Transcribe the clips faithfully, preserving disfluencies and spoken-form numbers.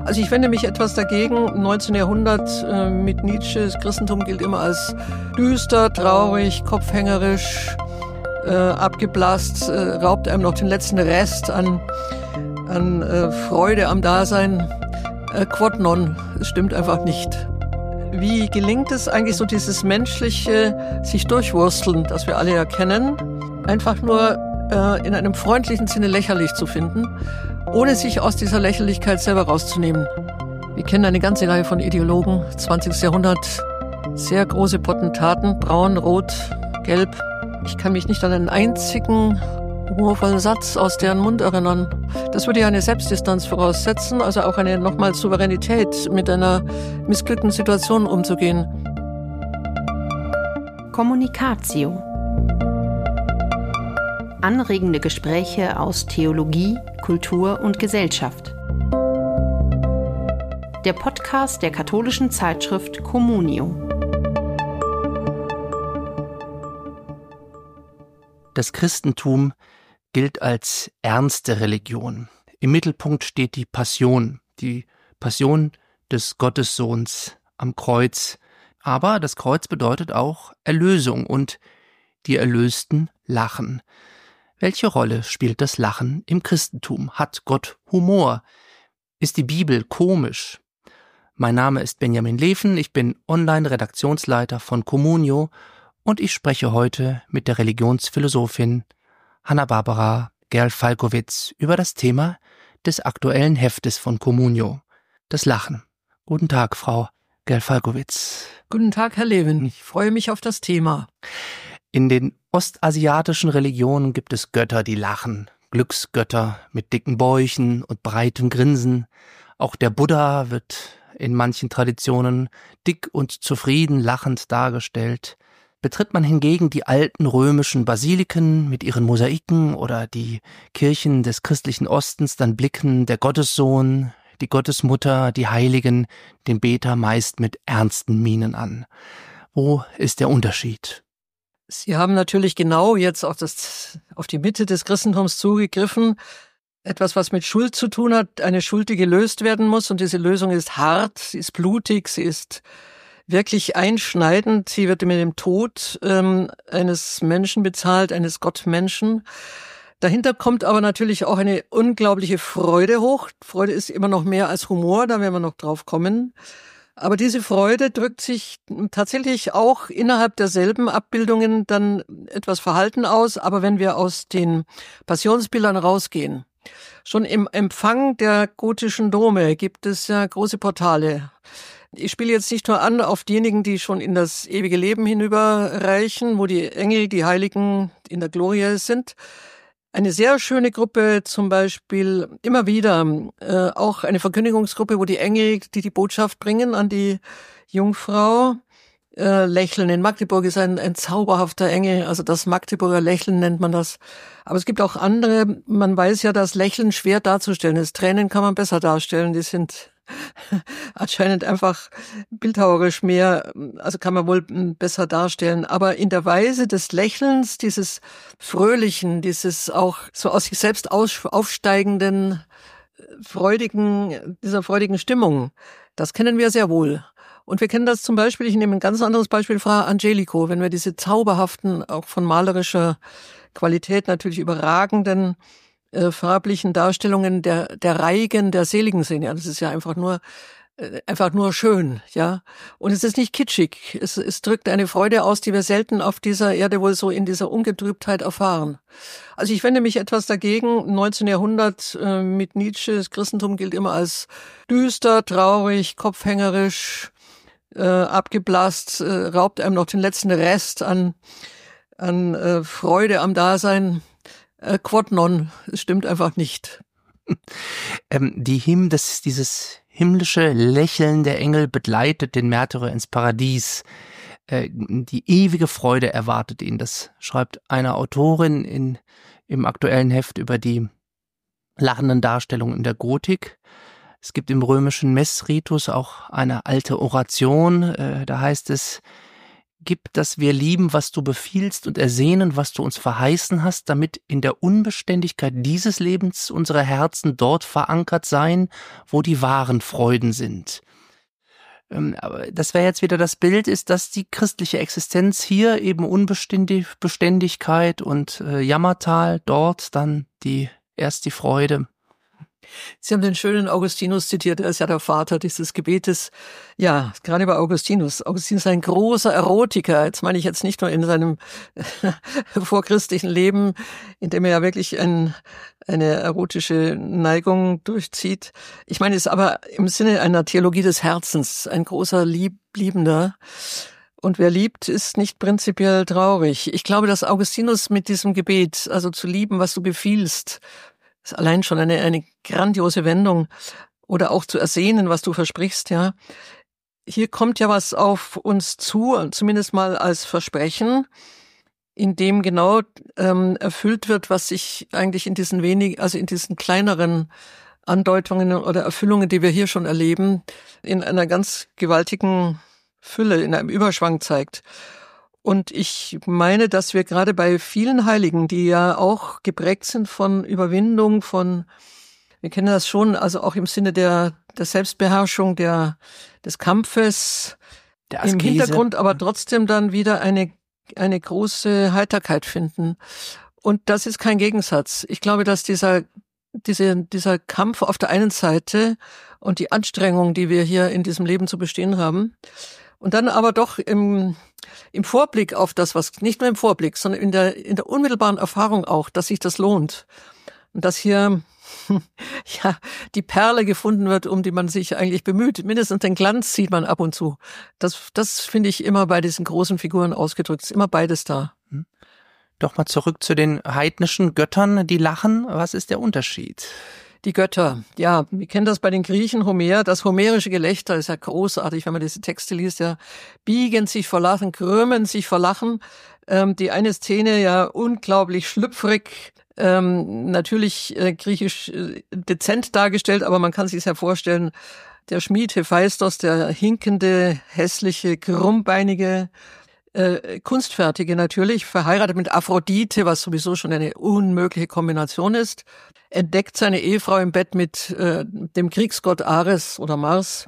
Also ich wende mich etwas dagegen. neunzehnten Jahrhundert äh, mit Nietzsche, das Christentum gilt immer als düster, traurig, kopfhängerisch, äh, abgeblasst, äh, raubt einem noch den letzten Rest an, an äh, Freude am Dasein. Äh, quod non, es stimmt einfach nicht. Wie gelingt es eigentlich so dieses menschliche sich durchwursteln, das wir alle ja kennen, einfach nur äh, in einem freundlichen Sinne lächerlich zu finden, ohne sich aus dieser Lächerlichkeit selber rauszunehmen. Wir kennen eine ganze Reihe von Ideologen, zwanzigsten Jahrhundert, sehr große Potentaten, braun, rot, gelb. Ich kann mich nicht an einen einzigen humorvollen Satz aus deren Mund erinnern. Das würde ja eine Selbstdistanz voraussetzen, also auch eine nochmal Souveränität, mit einer missglückten Situation umzugehen. Kommunikatio. Anregende Gespräche aus Theologie, Kultur und Gesellschaft. Der Podcast der katholischen Zeitschrift Communio. Das Christentum gilt als ernste Religion. Im Mittelpunkt steht die Passion, die Passion des Gottessohns am Kreuz. Aber das Kreuz bedeutet auch Erlösung und die Erlösten lachen. Welche Rolle spielt das Lachen im Christentum? Hat Gott Humor? Ist die Bibel komisch? Mein Name ist Benjamin Leven, ich bin Online-Redaktionsleiter von Communio und ich spreche heute mit der Religionsphilosophin Hanna-Barbara Gerl-Falkowitz über das Thema des aktuellen Heftes von Communio, das Lachen. Guten Tag, Frau Gerl-Falkowitz. Guten Tag, Herr Leven. Ich freue mich auf das Thema. In den ostasiatischen Religionen gibt es Götter, die lachen. Glücksgötter mit dicken Bäuchen und breitem Grinsen. Auch der Buddha wird in manchen Traditionen dick und zufrieden lachend dargestellt. Betritt man hingegen die alten römischen Basiliken mit ihren Mosaiken oder die Kirchen des christlichen Ostens, dann blicken der Gottessohn, die Gottesmutter, die Heiligen den Beter meist mit ernsten Mienen an. Wo ist der Unterschied? Sie haben natürlich genau jetzt auf, das, auf die Mitte des Christentums zugegriffen. Etwas, was mit Schuld zu tun hat, eine Schuld, die gelöst werden muss. Und diese Lösung ist hart, sie ist blutig, sie ist wirklich einschneidend. Sie wird mit dem Tod ähm, eines Menschen bezahlt, eines Gottmenschen. Dahinter kommt aber natürlich auch eine unglaubliche Freude hoch. Freude ist immer noch mehr als Humor, da werden wir noch drauf kommen. Aber diese Freude drückt sich tatsächlich auch innerhalb derselben Abbildungen dann etwas Verhalten aus. Aber wenn wir aus den Passionsbildern rausgehen, schon im Empfang der gotischen Dome gibt es ja große Portale. Ich spiele jetzt nicht nur an auf diejenigen, die schon in das ewige Leben hinüberreichen, wo die Engel, die Heiligen in der Glorie sind. Eine sehr schöne Gruppe, zum Beispiel immer wieder äh, auch eine Verkündigungsgruppe, wo die Engel, die die Botschaft bringen an die Jungfrau, äh, lächeln. In Magdeburg ist ein, ein zauberhafter Engel, also das Magdeburger Lächeln nennt man das. Aber es gibt auch andere, man weiß ja, dass Lächeln schwer darzustellen ist. Tränen kann man besser darstellen, die sind anscheinend einfach bildhauerisch mehr, also kann man wohl besser darstellen. Aber in der Weise des Lächelns, dieses Fröhlichen, dieses auch so aus sich selbst aufsteigenden, freudigen, dieser freudigen Stimmung, das kennen wir sehr wohl. Und wir kennen das zum Beispiel, ich nehme ein ganz anderes Beispiel, Fra Angelico, wenn wir diese zauberhaften, auch von malerischer Qualität natürlich überragenden, Äh, farblichen Darstellungen der der Reigen, der Seligen sehen. Ja, das ist ja einfach nur äh, einfach nur schön, ja. Und es ist nicht kitschig. Es, es drückt eine Freude aus, die wir selten auf dieser Erde wohl so in dieser Ungetrübtheit erfahren. Also ich wende mich etwas dagegen. neunzehnten Jahrhundert äh, mit Nietzsche, das Christentum gilt immer als düster, traurig, kopfhängerisch, äh, abgeblasst, äh, raubt einem noch den letzten Rest an an äh, Freude am Dasein. Äh, quod non, es stimmt einfach nicht. ähm, die Hymn, das, dieses himmlische Lächeln der Engel begleitet den Märtyrer ins Paradies. Äh, die ewige Freude erwartet ihn. Das schreibt eine Autorin in, im aktuellen Heft über die lachenden Darstellungen in der Gotik. Es gibt im römischen Messritus auch eine alte Oration, äh, da heißt es: Gib, dass wir lieben, was du befiehlst und ersehnen, was du uns verheißen hast, damit in der Unbeständigkeit dieses Lebens unsere Herzen dort verankert seien, wo die wahren Freuden sind. Ähm, aber das wäre jetzt wieder das Bild, ist, dass die christliche Existenz hier eben Unbeständigkeit und äh, Jammertal, dort dann die erst die Freude. Sie haben den schönen Augustinus zitiert, er ist ja der Vater dieses Gebetes. Ja, gerade bei Augustinus. Augustinus ist ein großer Erotiker. Jetzt meine ich jetzt nicht nur in seinem vorchristlichen Leben, in dem er ja wirklich ein, eine erotische Neigung durchzieht. Ich meine es aber im Sinne einer Theologie des Herzens, ein großer Lieb, Liebender. Und wer liebt, ist nicht prinzipiell traurig. Ich glaube, dass Augustinus mit diesem Gebet, also zu lieben, was du befiehlst, ist allein schon eine, eine grandiose Wendung. Oder auch zu ersehnen, was du versprichst, ja. Hier kommt ja was auf uns zu, zumindest mal als Versprechen, in dem genau ähm, erfüllt wird, was sich eigentlich in diesen wenig, also in diesen kleineren Andeutungen oder Erfüllungen, die wir hier schon erleben, in einer ganz gewaltigen Fülle, in einem Überschwang zeigt. Und ich meine, dass wir gerade bei vielen Heiligen, die ja auch geprägt sind von Überwindung, von, wir kennen das schon, also auch im Sinne der, der Selbstbeherrschung, der, des Kampfes, der im Hintergrund, aber trotzdem dann wieder eine, eine große Heiterkeit finden. Und das ist kein Gegensatz. Ich glaube, dass dieser, diese, dieser Kampf auf der einen Seite und die Anstrengung, die wir hier in diesem Leben zu bestehen haben, und dann aber doch im, im Vorblick auf das, was, nicht nur im Vorblick, sondern in der, in der unmittelbaren Erfahrung auch, dass sich das lohnt. Und dass hier, ja, die Perle gefunden wird, um die man sich eigentlich bemüht. Mindestens den Glanz sieht man ab und zu. Das, das finde ich immer bei diesen großen Figuren ausgedrückt. Ist immer beides da. Doch mal zurück zu den heidnischen Göttern, die lachen. Was ist der Unterschied? Die Götter, ja, wir kennen das bei den Griechen, Homer, das homerische Gelächter ist ja großartig, wenn man diese Texte liest, ja, biegen sich vor Lachen, krümmen sich vor Lachen, ähm, die eine Szene ja unglaublich schlüpfrig, ähm, natürlich äh, griechisch äh, dezent dargestellt, aber man kann sich ja vorstellen, der Schmied Hephaistos, der hinkende, hässliche, krummbeinige, Äh, Kunstfertige natürlich, verheiratet mit Aphrodite, was sowieso schon eine unmögliche Kombination ist, entdeckt seine Ehefrau im Bett mit äh, dem Kriegsgott Ares oder Mars.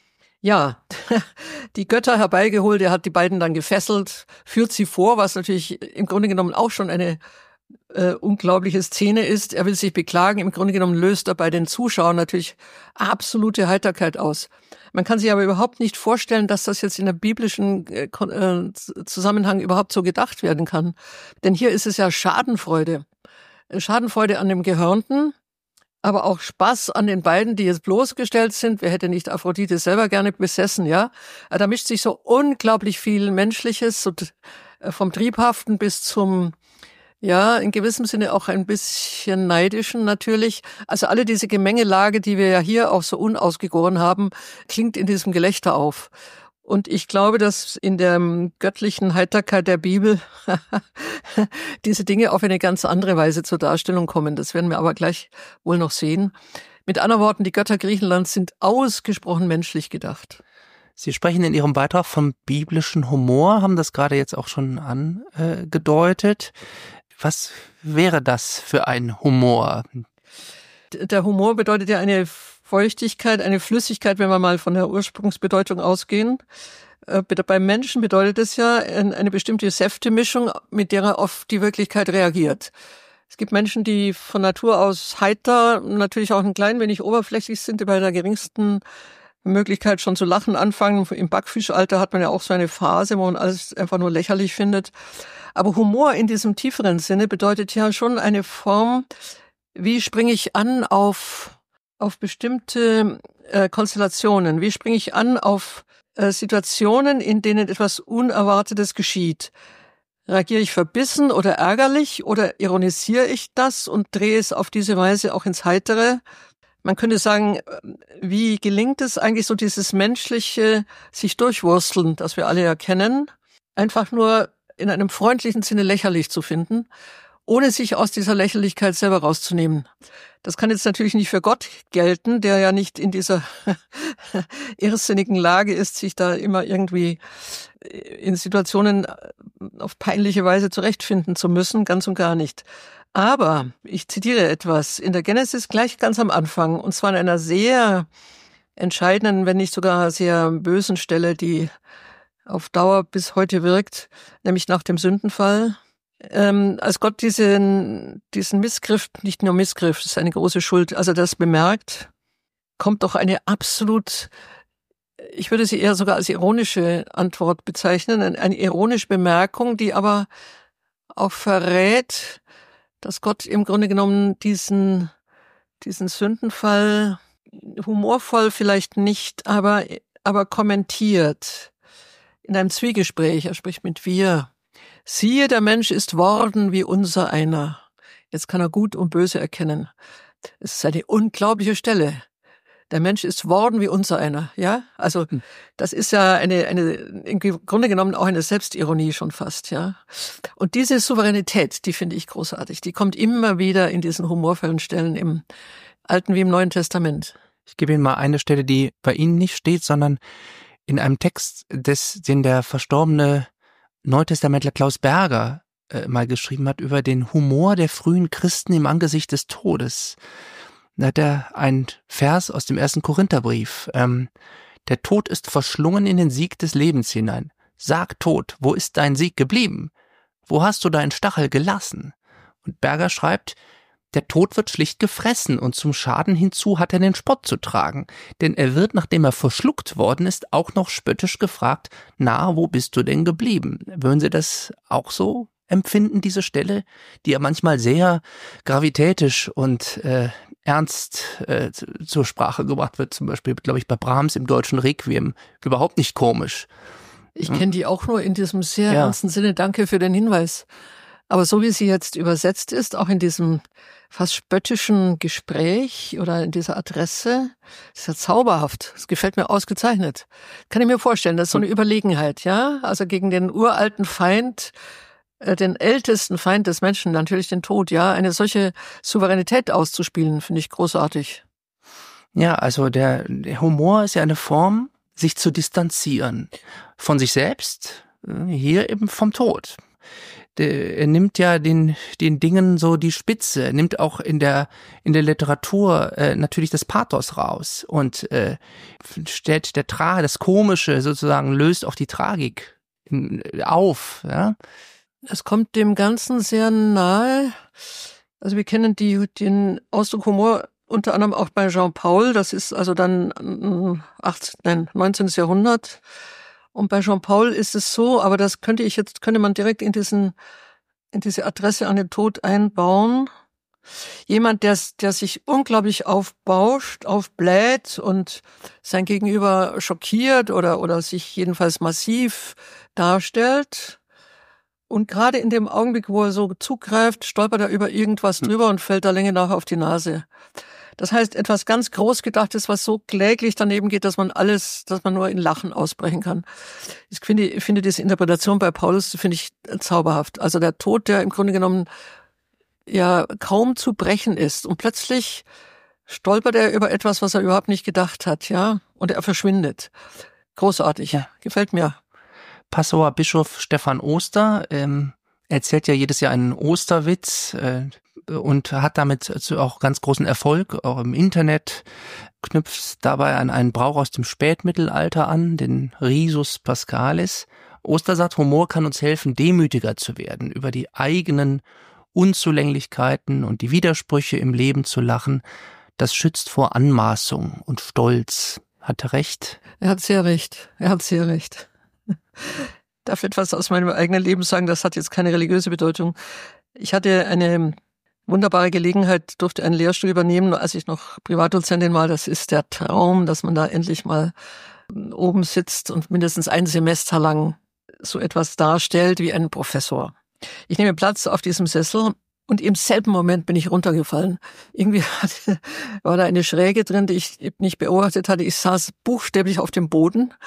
Ja, die Götter herbeigeholt, er hat die beiden dann gefesselt, führt sie vor, was natürlich im Grunde genommen auch schon eine äh, unglaubliche Szene ist. Er will sich beklagen, im Grunde genommen löst er bei den Zuschauern natürlich absolute Heiterkeit aus. Man kann sich aber überhaupt nicht vorstellen, dass das jetzt in der biblischen äh, Zusammenhang überhaupt so gedacht werden kann. Denn hier ist es ja Schadenfreude. Schadenfreude an dem Gehörnten, aber auch Spaß an den beiden, die jetzt bloßgestellt sind. Wer hätte nicht Aphrodite selber gerne besessen, ja? Da mischt sich so unglaublich viel Menschliches, so vom Triebhaften bis zum, ja, in gewissem Sinne auch ein bisschen neidischen natürlich. Also alle diese Gemengelage, die wir ja hier auch so unausgegoren haben, klingt in diesem Gelächter auf. Und ich glaube, dass in der göttlichen Heiterkeit der Bibel diese Dinge auf eine ganz andere Weise zur Darstellung kommen. Das werden wir aber gleich wohl noch sehen. Mit anderen Worten, die Götter Griechenlands sind ausgesprochen menschlich gedacht. Sie sprechen in Ihrem Beitrag vom biblischen Humor, haben das gerade jetzt auch schon angedeutet. Was wäre das für ein Humor? Der Humor bedeutet ja eine Feuchtigkeit, eine Flüssigkeit, wenn wir mal von der Ursprungsbedeutung ausgehen. Beim Menschen bedeutet es ja eine bestimmte Säftemischung, mit der er auf die Wirklichkeit reagiert. Es gibt Menschen, die von Natur aus heiter, natürlich auch ein klein wenig oberflächlich sind, die bei der geringsten Möglichkeit schon zu lachen anfangen. Im Backfischalter hat man ja auch so eine Phase, wo man alles einfach nur lächerlich findet. Aber Humor in diesem tieferen Sinne bedeutet ja schon eine Form, wie springe ich an auf, auf bestimmte äh, Konstellationen? Wie springe ich an auf äh, Situationen, in denen etwas Unerwartetes geschieht? Reagiere ich verbissen oder ärgerlich oder ironisiere ich das und drehe es auf diese Weise auch ins Heitere? Man könnte sagen, wie gelingt es eigentlich so dieses menschliche sich durchwursteln, das wir alle ja kennen, einfach nur in einem freundlichen Sinne lächerlich zu finden ohne sich aus dieser Lächerlichkeit selber rauszunehmen. Das kann jetzt natürlich nicht für Gott gelten, der ja nicht in dieser irrsinnigen Lage ist, sich da immer irgendwie in Situationen auf peinliche Weise zurechtfinden zu müssen, ganz und gar nicht. Aber ich zitiere etwas in der Genesis gleich ganz am Anfang, und zwar an einer sehr entscheidenden, wenn nicht sogar sehr bösen Stelle, die auf Dauer bis heute wirkt, nämlich nach dem Sündenfall. Ähm, als Gott diesen, diesen Missgriff, nicht nur Missgriff, das ist eine große Schuld, also das bemerkt, kommt doch eine absolut, ich würde sie eher sogar als ironische Antwort bezeichnen, eine ironische Bemerkung, die aber auch verrät, dass Gott im Grunde genommen diesen, diesen Sündenfall humorvoll vielleicht nicht, aber, aber kommentiert in einem Zwiegespräch. Er spricht mit wir. Siehe, der Mensch ist worden wie unser einer. Jetzt kann er Gut und Böse erkennen. Es ist eine unglaubliche Stelle. Der Mensch ist worden wie unser einer, ja? Also, das ist ja eine, eine, im Grunde genommen auch eine Selbstironie schon fast, ja? Und diese Souveränität, die finde ich großartig. Die kommt immer wieder in diesen humorvollen Stellen im Alten wie im Neuen Testament. Ich gebe Ihnen mal eine Stelle, die bei Ihnen nicht steht, sondern in einem Text, des, den der verstorbene Neutestamentler Klaus Berger äh, mal geschrieben hat über den Humor der frühen Christen im Angesicht des Todes. Da hat er einen Vers aus dem ersten Korintherbrief. Ähm, der Tod ist verschlungen in den Sieg des Lebens hinein. Sag Tod, wo ist dein Sieg geblieben? Wo hast du deinen Stachel gelassen? Und Berger schreibt, der Tod wird schlicht gefressen und zum Schaden hinzu hat er den Spott zu tragen. Denn er wird, nachdem er verschluckt worden ist, auch noch spöttisch gefragt, na, wo bist du denn geblieben? Würden Sie das auch so empfinden, diese Stelle, die ja manchmal sehr gravitätisch und äh, ernst äh, zur Sprache gebracht wird, zum Beispiel, glaube ich, bei Brahms im deutschen Requiem, überhaupt nicht komisch. Ich kenne die auch nur in diesem sehr Ja. ernsten Sinne. Danke für den Hinweis. Aber so wie sie jetzt übersetzt ist, auch in diesem fast spöttischen Gespräch oder in dieser Adresse, ist ja zauberhaft. Das gefällt mir ausgezeichnet. Kann ich mir vorstellen, das ist so eine Überlegenheit, ja? Also gegen den uralten Feind, äh, den ältesten Feind des Menschen, natürlich den Tod, ja? Eine solche Souveränität auszuspielen, finde ich großartig. Ja, also der, der Humor ist ja eine Form, sich zu distanzieren von sich selbst, äh, hier eben vom Tod. Er nimmt ja den den Dingen so die Spitze, er nimmt auch in der in der Literatur äh, natürlich das Pathos raus und äh, stellt der Tra das Komische sozusagen, löst auch die Tragik in, auf. Ja, Es kommt dem Ganzen sehr nahe. Also wir kennen die den Ausdruck Humor unter anderem auch bei Jean Paul. Das ist also dann achtzehnten, nein, neunzehnten Jahrhundert. Und bei Jean Paul ist es so, aber das könnte ich jetzt, könnte man direkt in diesen, in diese Adresse an den Tod einbauen. Jemand, der, der sich unglaublich aufbauscht, aufbläht und sein Gegenüber schockiert oder, oder sich jedenfalls massiv darstellt. Und gerade in dem Augenblick, wo er so zugreift, stolpert er über irgendwas drüber und fällt der Länge nach auf die Nase. Das heißt, etwas ganz Großgedachtes, was so kläglich daneben geht, dass man alles, dass man nur in Lachen ausbrechen kann. Ich finde, ich finde diese Interpretation bei Paulus, finde ich zauberhaft. Also der Tod, der im Grunde genommen ja kaum zu brechen ist. Und plötzlich stolpert er über etwas, was er überhaupt nicht gedacht hat, ja. Und er verschwindet. Großartig. Ja. Gefällt mir. Passauer Bischof Stefan Oster ähm, erzählt ja jedes Jahr einen Osterwitz äh, und hat damit auch ganz großen Erfolg, auch im Internet, knüpft dabei an einen Brauch aus dem Spätmittelalter an, den Risus Pascalis. Oster sagt, Humor kann uns helfen, demütiger zu werden, über die eigenen Unzulänglichkeiten und die Widersprüche im Leben zu lachen. Das schützt vor Anmaßung und Stolz. Hat er recht? Er hat sehr recht. Er hat sehr recht. Darf etwas aus meinem eigenen Leben sagen, das hat jetzt keine religiöse Bedeutung. Ich hatte eine wunderbare Gelegenheit, durfte einen Lehrstuhl übernehmen, als ich noch Privatdozentin war. Das ist der Traum, dass man da endlich mal oben sitzt und mindestens ein Semester lang so etwas darstellt wie ein Professor. Ich nehme Platz auf diesem Sessel und im selben Moment bin ich runtergefallen. Irgendwie hatte, war da eine Schräge drin, die ich nicht beobachtet hatte. Ich saß buchstäblich auf dem Boden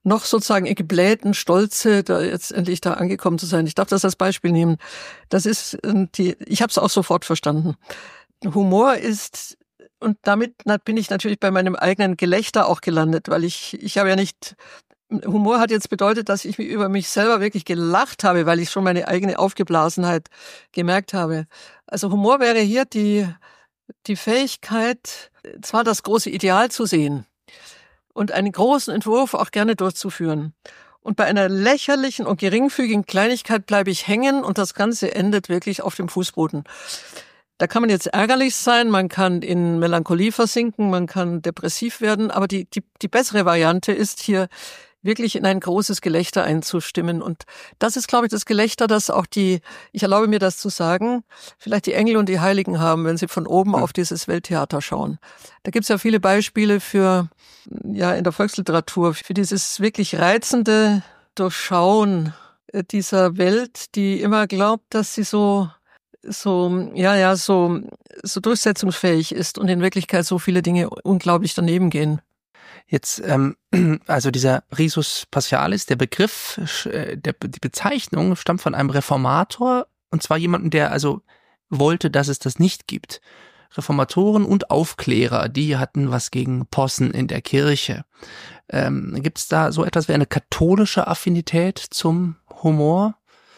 noch sozusagen geblähten Stolze, da jetzt endlich da angekommen zu sein. Ich darf das als Beispiel nehmen. Das ist die, ich habe es auch sofort verstanden. Humor ist, und damit bin ich natürlich bei meinem eigenen Gelächter auch gelandet, weil ich, ich habe ja nicht, Humor hat jetzt bedeutet, dass ich über mich selber wirklich gelacht habe, weil ich schon meine eigene Aufgeblasenheit gemerkt habe. Also Humor wäre hier die, die Fähigkeit, zwar das große Ideal zu sehen und einen großen Entwurf auch gerne durchzuführen. Und bei einer lächerlichen und geringfügigen Kleinigkeit bleibe ich hängen und das Ganze endet wirklich auf dem Fußboden. Da kann man jetzt ärgerlich sein, man kann in Melancholie versinken, man kann depressiv werden, aber die, die, die bessere Variante ist hier wirklich in ein großes Gelächter einzustimmen. Und das ist, glaube ich, das Gelächter, das auch die, ich erlaube mir das zu sagen, vielleicht die Engel und die Heiligen haben, wenn sie von oben auf dieses Welttheater schauen. Da gibt's ja viele Beispiele für, ja, in der Volksliteratur, für dieses wirklich reizende Durchschauen dieser Welt, die immer glaubt, dass sie so so, ja, ja, so, so durchsetzungsfähig ist und in Wirklichkeit so viele Dinge unglaublich daneben gehen. Jetzt, ähm, also dieser Risus Paschalis, der Begriff, äh, der, die Bezeichnung stammt von einem Reformator, und zwar jemanden, der also wollte, dass es das nicht gibt. Reformatoren und Aufklärer, die hatten was gegen Possen in der Kirche. Ähm, gibt es da so etwas wie eine katholische Affinität zum Humor?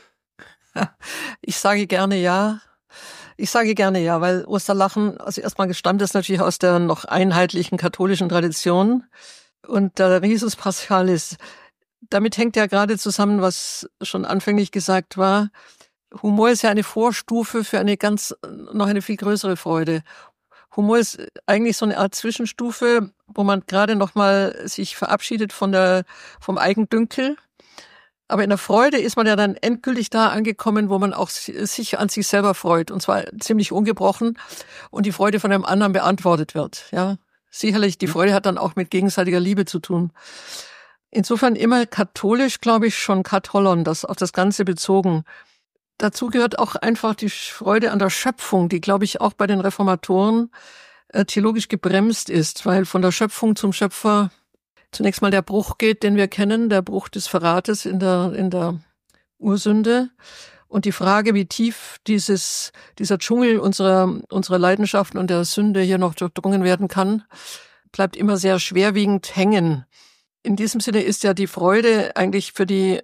Ich sage gerne ja. Ich sage gerne ja, weil Osterlachen, also erstmal stammt es natürlich aus der noch einheitlichen katholischen Tradition. Und der Risus Paschalis, damit hängt ja gerade zusammen, was schon anfänglich gesagt war. Humor ist ja eine Vorstufe für eine ganz, noch eine viel größere Freude. Humor ist eigentlich so eine Art Zwischenstufe, wo man gerade noch mal sich verabschiedet von der, vom Eigendünkel. Aber in der Freude ist man ja dann endgültig da angekommen, wo man auch sich an sich selber freut. Und zwar ziemlich ungebrochen und die Freude von einem anderen beantwortet wird. Ja, sicherlich, die Freude hat dann auch mit gegenseitiger Liebe zu tun. Insofern immer katholisch, glaube ich, schon Katholon, das auf das Ganze bezogen. Dazu gehört auch einfach die Freude an der Schöpfung, die, glaube ich, auch bei den Reformatoren äh, theologisch gebremst ist, weil von der Schöpfung zum Schöpfer zunächst mal der Bruch geht, den wir kennen, der Bruch des Verrates in der, in der Ursünde. Und die Frage, wie tief dieses, dieser Dschungel unserer, unserer Leidenschaften und der Sünde hier noch durchdrungen werden kann, bleibt immer sehr schwerwiegend hängen. In diesem Sinne ist ja die Freude eigentlich für die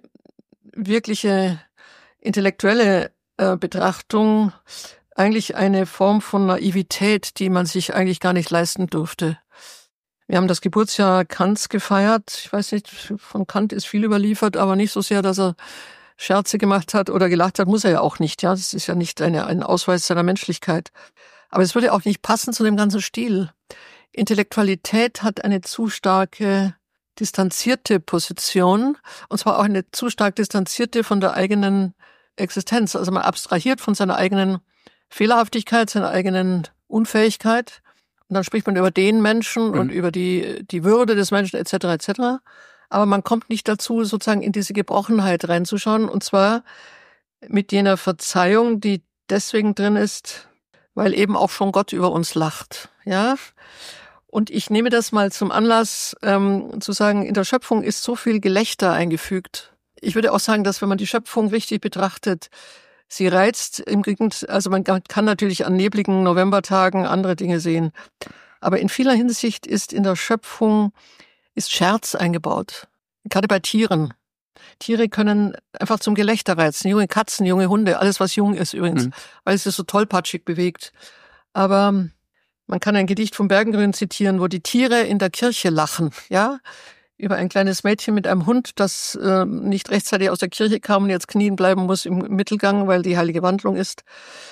wirkliche intellektuelle äh, Betrachtung eigentlich eine Form von Naivität, die man sich eigentlich gar nicht leisten dürfte. Wir haben das Geburtsjahr Kants gefeiert. Ich weiß nicht, von Kant ist viel überliefert, aber nicht so sehr, dass er Scherze gemacht hat oder gelacht hat, muss er ja auch nicht. Ja, das ist ja nicht eine, ein Ausweis seiner Menschlichkeit. Aber es würde auch nicht passen zu dem ganzen Stil. Intellektualität hat eine zu starke distanzierte Position, und zwar auch eine zu stark distanzierte von der eigenen Existenz. Also man abstrahiert von seiner eigenen Fehlerhaftigkeit, seiner eigenen Unfähigkeit. Und dann spricht man über den Menschen mhm. und über die, die Würde des Menschen et cetera et cetera. Aber man kommt nicht dazu, sozusagen in diese Gebrochenheit reinzuschauen. Und zwar mit jener Verzeihung, die deswegen drin ist, weil eben auch schon Gott über uns lacht. Ja. Und ich nehme das mal zum Anlass, ähm, zu sagen, in der Schöpfung ist so viel Gelächter eingefügt. Ich würde auch sagen, dass wenn man die Schöpfung richtig betrachtet, sie reizt im Gegend, also man kann natürlich an nebligen Novembertagen andere Dinge sehen. Aber in vieler Hinsicht ist in der Schöpfung, ist Scherz eingebaut. Gerade bei Tieren. Tiere können einfach zum Gelächter reizen. Junge Katzen, junge Hunde, alles was jung ist übrigens, mhm. weil es sich so tollpatschig bewegt. Aber man kann ein Gedicht vom Bergengrün zitieren, wo die Tiere in der Kirche lachen, ja, über ein kleines Mädchen mit einem Hund, das äh, nicht rechtzeitig aus der Kirche kam und jetzt knien bleiben muss im Mittelgang, weil die heilige Wandlung ist.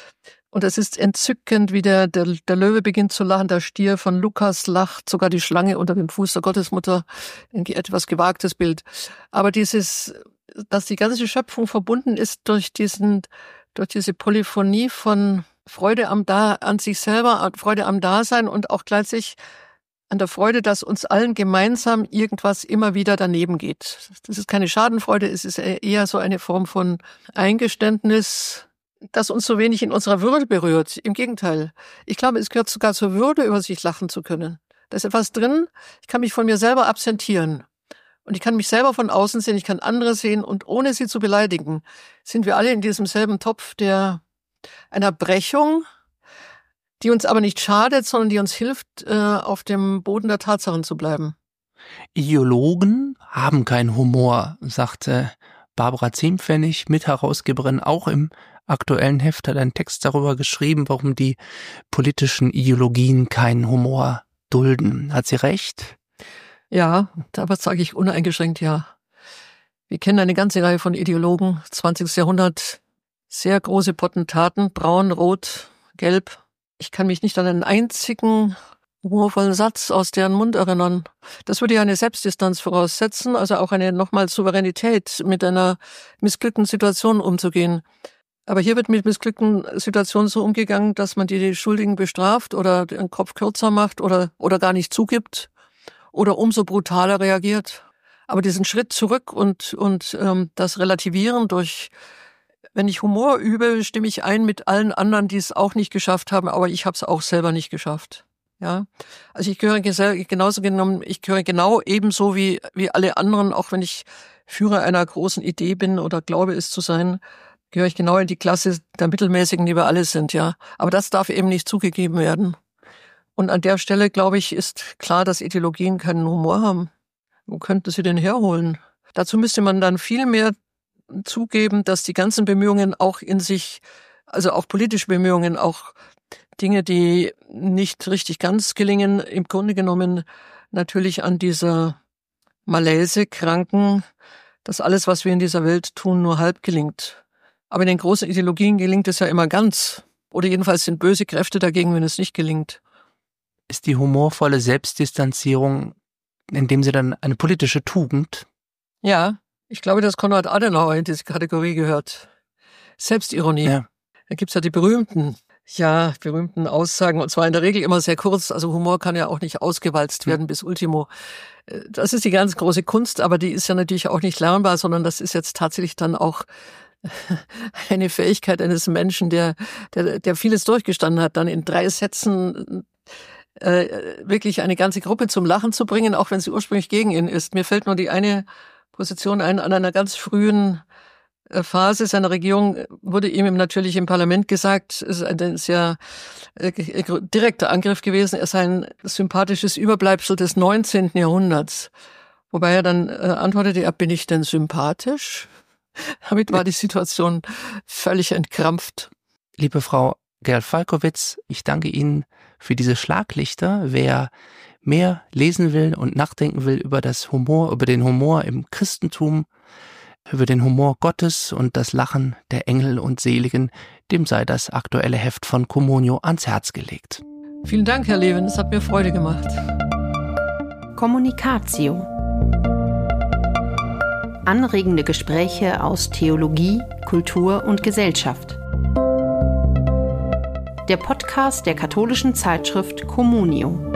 Und es ist entzückend, wie der, der, der Löwe beginnt zu lachen, der Stier von Lukas lacht, sogar die Schlange unter dem Fuß der Gottesmutter, ein etwas gewagtes Bild. Aber dieses, dass die ganze Schöpfung verbunden ist durch diesen, durch diese Polyphonie von Freude am Da, an sich selber, Freude am Dasein und auch gleichzeitig an der Freude, dass uns allen gemeinsam irgendwas immer wieder daneben geht. Das ist keine Schadenfreude, es ist eher so eine Form von Eingeständnis, das uns so wenig in unserer Würde berührt. Im Gegenteil. Ich glaube, es gehört sogar zur Würde, über sich lachen zu können. Da ist etwas drin, ich kann mich von mir selber absentieren. Und ich kann mich selber von außen sehen, ich kann andere sehen und ohne sie zu beleidigen, sind wir alle in diesem selben Topf der einer Brechung, die uns aber nicht schadet, sondern die uns hilft, äh, auf dem Boden der Tatsachen zu bleiben. Ideologen haben keinen Humor, sagte Barbara Zehmpfennig, Mitherausgeberin, auch im aktuellen Heft, hat einen Text darüber geschrieben, warum die politischen Ideologien keinen Humor dulden. Hat sie recht? Ja, aber sage ich uneingeschränkt ja. Wir kennen eine ganze Reihe von Ideologen, zwanzigsten Jahrhundert, sehr große Potentaten, braun, rot, gelb. Ich kann mich nicht an einen einzigen humorvollen Satz aus deren Mund erinnern. Das würde ja eine Selbstdistanz voraussetzen, also auch eine nochmal Souveränität, mit einer missglückten Situation umzugehen. Aber hier wird mit missglückten Situationen so umgegangen, dass man die Schuldigen bestraft oder den Kopf kürzer macht oder, oder gar nicht zugibt oder umso brutaler reagiert. Aber diesen Schritt zurück und, und ähm, das Relativieren durch, wenn ich Humor übe, stimme ich ein mit allen anderen, die es auch nicht geschafft haben, aber ich habe es auch selber nicht geschafft. Ja, also ich gehöre genauso genommen, ich gehöre genau ebenso wie, wie alle anderen, auch wenn ich Führer einer großen Idee bin oder glaube es zu sein, gehöre ich genau in die Klasse der Mittelmäßigen, die wir alle sind, ja. Aber das darf eben nicht zugegeben werden. Und an der Stelle, glaube ich, ist klar, dass Ideologien keinen Humor haben. Wo könnten sie den herholen? Dazu müsste man dann viel mehr zugeben, dass die ganzen Bemühungen auch in sich, also auch politische Bemühungen, auch Dinge, die nicht richtig ganz gelingen, im Grunde genommen natürlich an dieser Malaise kranken, dass alles, was wir in dieser Welt tun, nur halb gelingt. Aber in den großen Ideologien gelingt es ja immer ganz. Oder jedenfalls sind böse Kräfte dagegen, wenn es nicht gelingt. Ist die humorvolle Selbstdistanzierung, indem sie dann eine politische Tugend? Ja, ich glaube, dass Konrad Adenauer in diese Kategorie gehört. Selbstironie. Ja. Da gibt's ja die berühmten, ja, berühmten Aussagen, und zwar in der Regel immer sehr kurz. Also Humor kann ja auch nicht ausgewalzt werden mhm. bis Ultimo. Das ist die ganz große Kunst, aber die ist ja natürlich auch nicht lernbar, sondern das ist jetzt tatsächlich dann auch eine Fähigkeit eines Menschen, der, der, der vieles durchgestanden hat, dann in drei Sätzen äh, wirklich eine ganze Gruppe zum Lachen zu bringen, auch wenn sie ursprünglich gegen ihn ist. Mir fällt nur die eine Position ein, an einer ganz frühen Phase seiner Regierung wurde ihm natürlich im Parlament gesagt, es ist ein sehr äh, direkter Angriff gewesen, er sei ein sympathisches Überbleibsel des neunzehnten Jahrhunderts. Wobei er dann äh, antwortete, ja, bin ich denn sympathisch? Damit war die Situation völlig entkrampft. Liebe Frau Gerl-Falkowitz, ich danke Ihnen für diese Schlaglichter. Wer mehr lesen will und nachdenken will über das Humor, über den Humor im Christentum, über den Humor Gottes und das Lachen der Engel und Seligen, dem sei das aktuelle Heft von Communio ans Herz gelegt. Vielen Dank, Herr Levin, es hat mir Freude gemacht. Communicatio. Anregende Gespräche aus Theologie, Kultur und Gesellschaft. Der Podcast der katholischen Zeitschrift Communio.